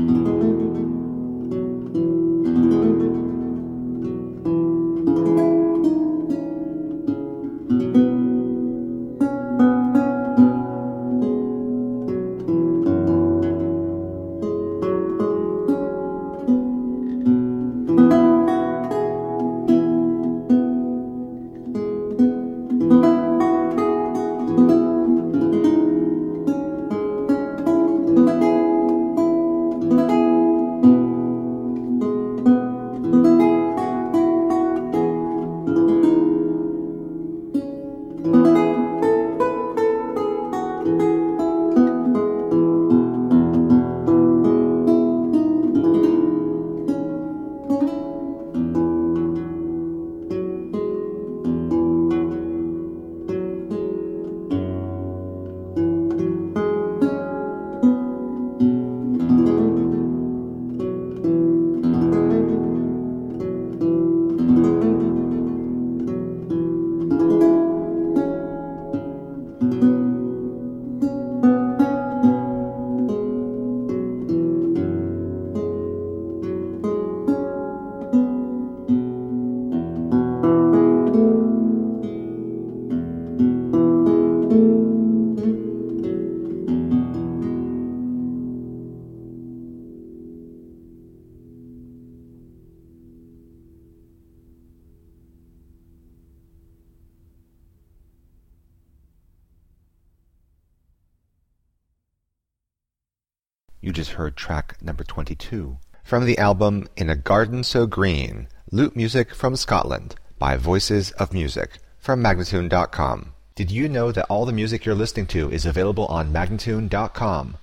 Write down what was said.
You just heard track number 22 from the album In a Garden So Green, Lute Music from Scotland by Voices of Music from Magnatune.com. Did you know that all the music you're listening to is available on Magnatune.com?